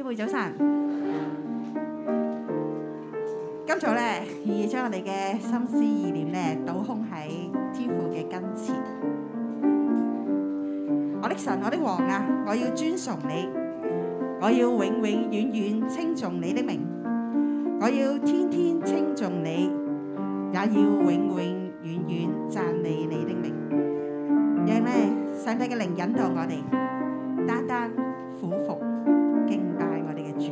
妹早晨。今早咧，願意將我哋嘅心思意念咧，倒空喺天父嘅跟前。我的神，我的王啊，我要尊崇你，我要永永遠遠稱頌你的名，我要天天稱頌你，也要永永遠遠讚美你的名。讓咧上帝嘅靈引導我哋，單單俯伏敬拜我哋嘅主。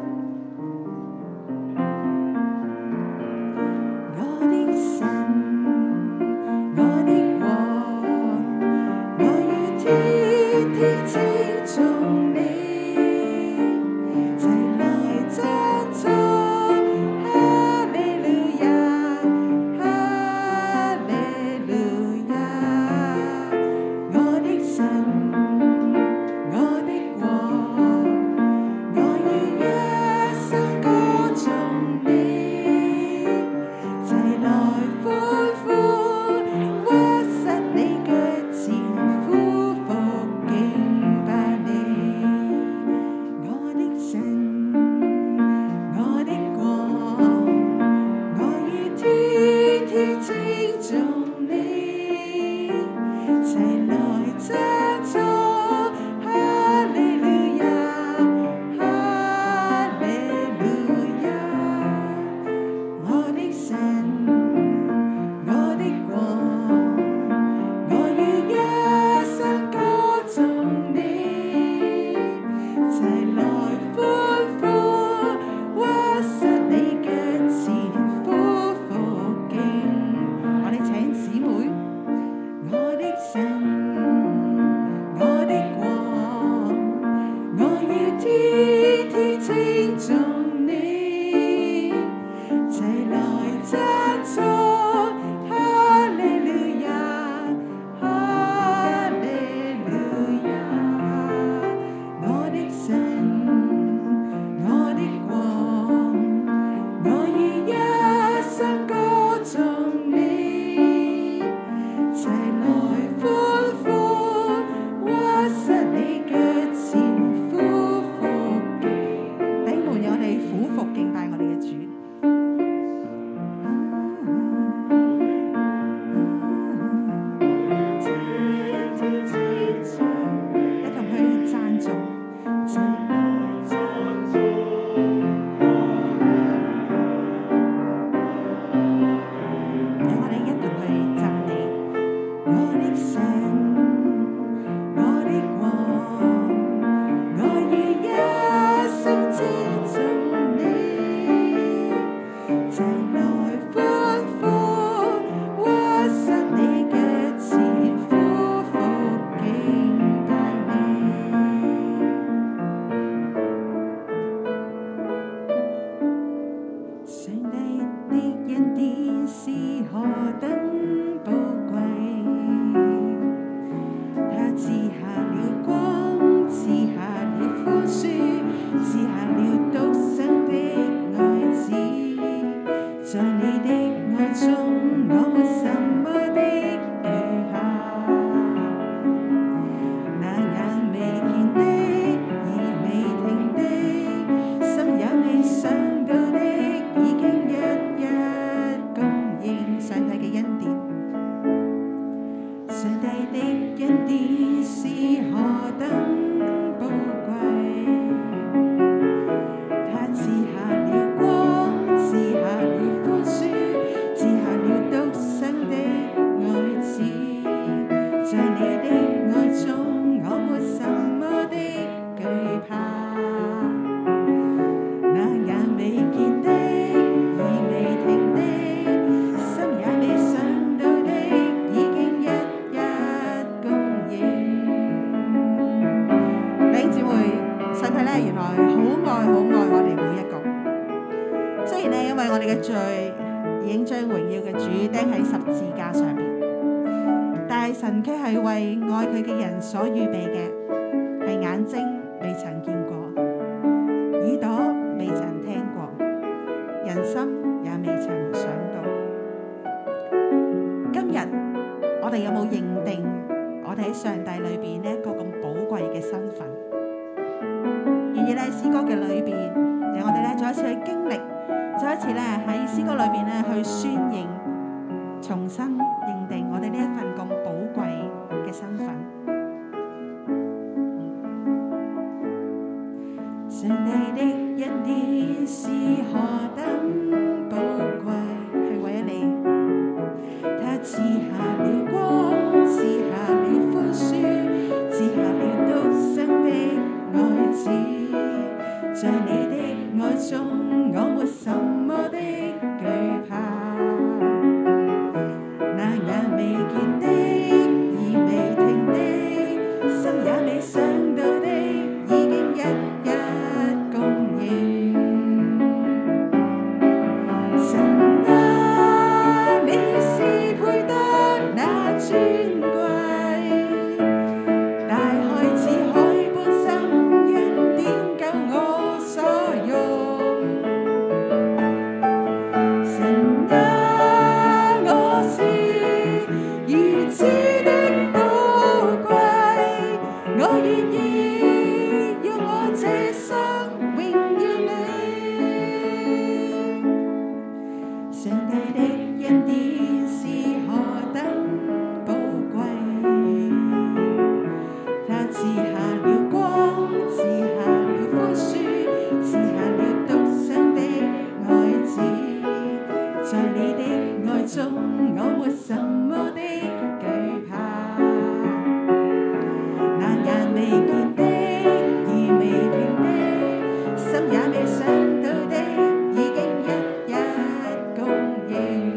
我的神，我的王，我要天天稱頌你，齊來讚頌哈利路亞，哈利路亞。我的神，我的王，我要一生歌頌你，齊來歡呼，屈膝你腳前，俯伏敬拜你。我的神，我的王，我要天天稱頌你，齊來讚頌哈利路亞，哈利路亞。我的神，我的王，我要一生歌頌你，齊來歡呼，屈膝你腳前，俯伏敬。我哋請姊妹，我的神，我的王，我要天天稱頌你，齊來讚頌哈利路亞，哈利路亞。我的神，我的王，我要一生歌頌你，齊來歡呼，屈膝你腳前，俯伏敬。弟兄們，我哋俯伏敬拜我哋嘅主。一同去讚頌，讓我哋一同去讚美我的神，我的王，我要一生稱頌你，齊來歡呼，屈膝你腳前，俯伏敬拜你。上帝的恩典是何等寶貴，他賜下了光，賜下了寬恕，賜下了獨生的愛子。在你的愛中，我沒什麼的懼怕。那眼未見的，耳未聽的，心也未想到的，已經一一供應。上帝嘅恩典，上帝的恩典是何等寶貴，他賜下了光，賜下了寬恕，賜下了獨生的愛子。在你的愛中，我沒什麼的懼怕。那眼未見的，耳未聽的，心也未想到的，已經一一供應。弟兄姊妹，上帝咧原來好愛我哋每一個。雖然咧因為我哋嘅罪已經將榮耀嘅主釘喺十字架上邊，但係神卻係為愛佢嘅人所預備嘅，係眼睛未曾見過，耳朵未曾聽過，人心也未曾想到。今日我哋有冇認定我哋喺上帝裏邊呢一個咁寶貴嘅身份？ 願意咧詩歌嘅裏邊，讓我哋咧再一次去經歷，再一次咧喺詩歌裏邊咧去宣認，重新認定我哋呢一份咁寶貴嘅身份。上帝的恩典是何等寶貴，係為咗你，他賜下了光，賜下了寬恕，賜下了獨生的愛子。在你的愛中，我沒什麼的懼怕，那眼未見的，耳未聽的，心也未想到的，已經一一供應。神啊，你是配得那尊貴，大海似海般深，恩典夠我所用。神啊，我是如此的寶貴，我願意用我這生榮耀你。上帝的恩典是何等寶貴，他賜下了光，賜下了寬恕，賜下了獨生的愛子。在你的愛中，我沒什麼的懼怕，那眼未見的，耳未聽的，心也未想到的，已經一一供應。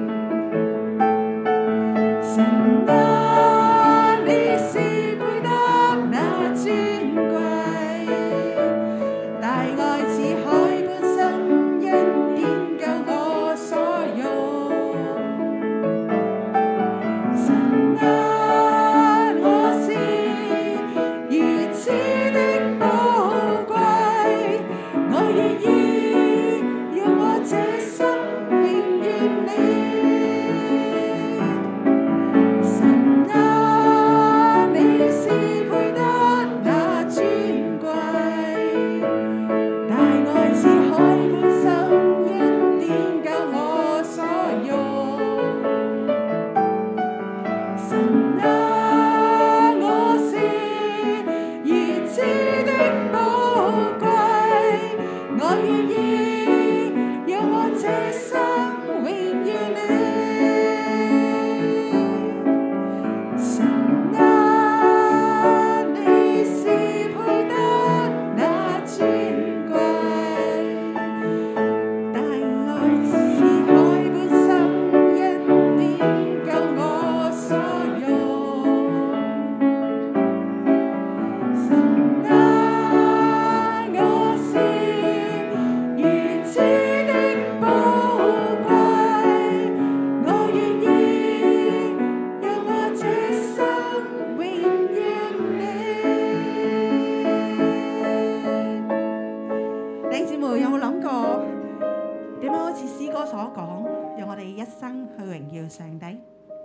神啊，你是配得那尊貴，大愛似海般深，恩典夠我所用。神啊，我是如此的寶貴，我願意用我這生榮耀你。神啊，你是配得那尊貴，大愛似海般深，恩典夠我所用。神啊，我是如此的寶貴，我願意用我這生榮耀你。神啊，你是配得那尊貴，大愛似海般深，恩典夠我所用。神啊，我是如此的寶貴，我願意用我這生榮耀你。弟兄姊妹有冇諗過點樣好似詩歌所講，讓我哋一生去榮耀上帝？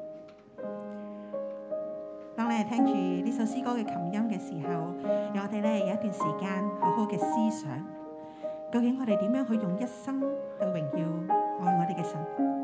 當你係聽住呢首詩歌嘅琴音嘅時候，讓我哋咧有一段時間好好嘅思想，究竟我哋點樣去用一生去榮耀愛我哋嘅神？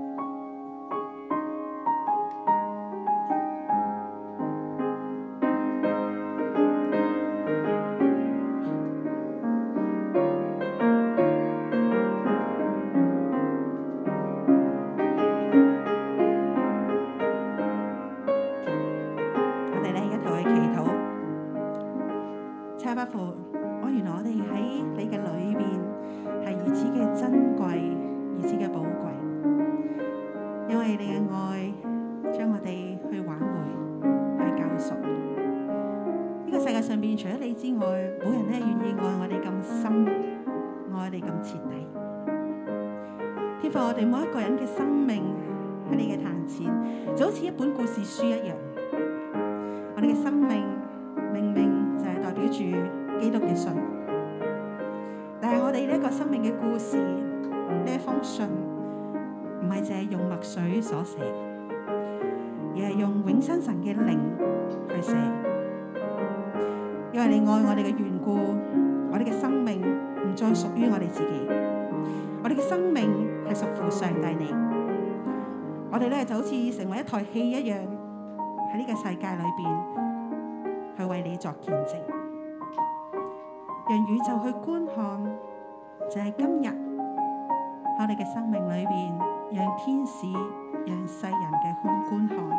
我哋咧一同去祈禱。差不父，原來我哋喺你嘅裏邊係如此嘅珍貴，如此嘅寶貴，因為你嘅愛將我哋去挽回，去救贖。呢個世界上邊除咗你之外，冇人咧願意愛我哋咁深，愛我哋咁徹底。天父，我哋每一個人嘅生命喺你嘅壇前，就好似一本故事書一樣。我哋嘅生命明明就係代表住基督嘅信，但係我哋呢一個生命嘅故事，呢一封信唔係淨係用墨水所寫，而係用永生神嘅靈去寫。因為你愛我哋嘅緣故，我我哋嘅生命唔再屬於我哋自己，我哋嘅生命係屬乎上帝你。我哋咧就好似成為一台戲一樣，喺呢個世界裏邊去為你作見證，讓宇宙去觀看，就係今日喺我哋嘅生命裏邊，讓天使、讓世人嘅觀看。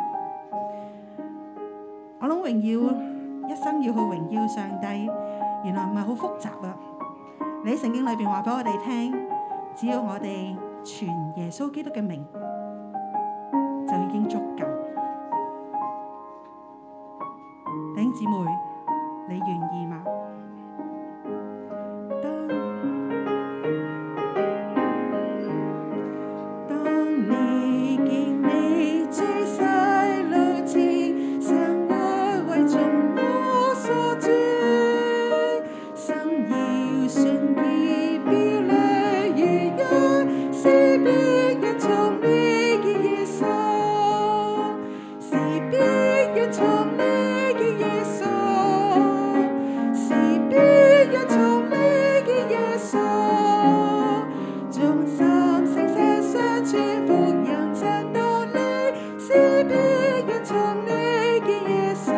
我諗榮耀一生要去榮耀上帝，原來唔係好複雜啊！你喺聖經裏邊話俾我哋聽，只要我哋傳耶穌基督嘅名，就已經足夠。弟兄姊妹，你願意嗎？當你經歷最細路前，生活為眾我所住，心要純潔漂亮如一，是別人從你嘅耶穌，是別人從你嘅耶穌，是別人從你嘅耶穌，眾心誠實相傳福音真道理，是別人從你嘅耶穌，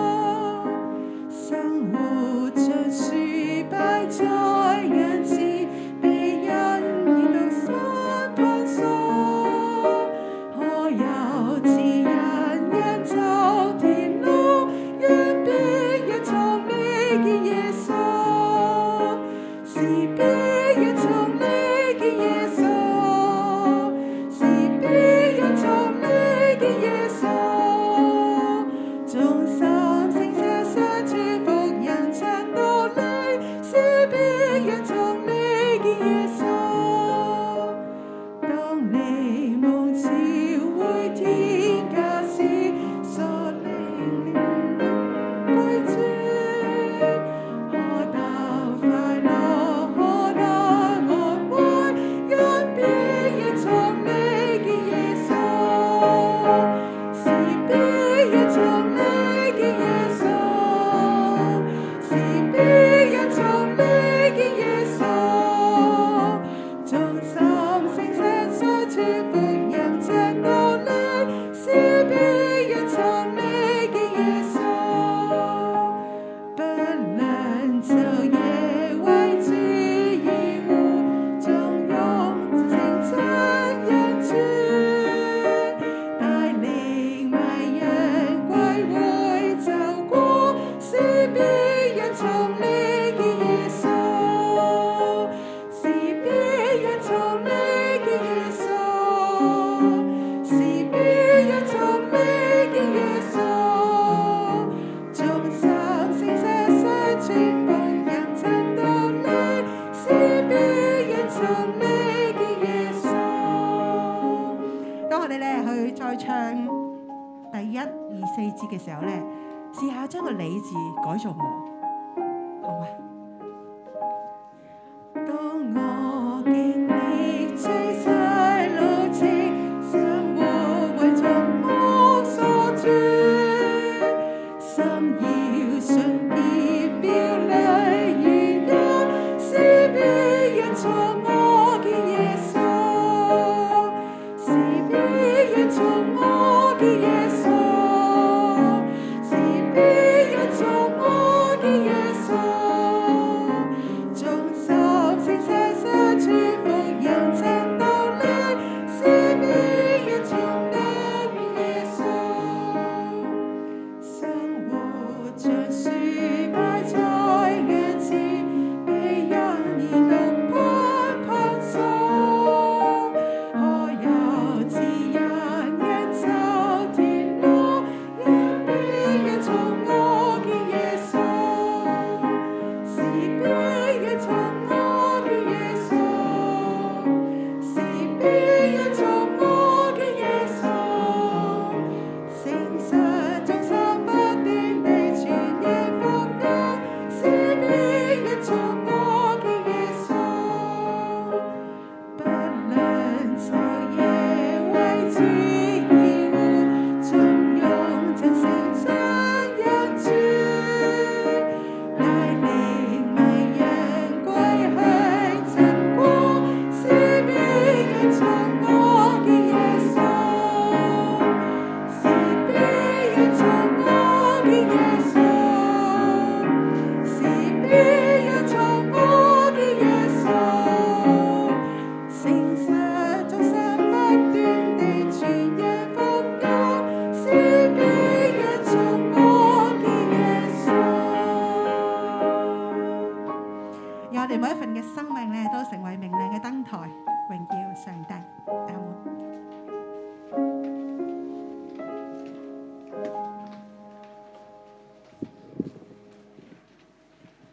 生活像樹擺在眼前，被人見到心盼索，可有指引人走天路，讓別人從你嘅耶穌，是別人從你嘅耶穌，是別人從你嘅耶穌，眾心誠實相傳福音真道理，是別人從你嘅耶穌。當你夢朝會天家時，所領歸主，可得快樂，可得安慰，讓別人從你嘅耶穌，是別人從你嘅耶穌，是別人從你嘅耶穌，眾心誠實相傳福音真道理，是別人從你嘅耶穌，不能晝夜為主而活，縱用情真人主，帶領迷人歸回走過，是別人從你嘅耶穌，是別人從你嘅耶穌，是別人從你嘅耶穌，眾心誠實相傳福音真道理，是別人從你嘅耶穌。當我哋咧去再唱第1、2、4節嘅時候咧，試下將個你字改做我，好嗎？當我經歷最細路程，生活為眾我所住，心要純潔漂亮如一，是別人從我嘅耶穌，是別人從我嘅耶穌，是別人從我嘅耶穌。 生命咧都成為明亮嘅燈台，榮耀上帝。阿門。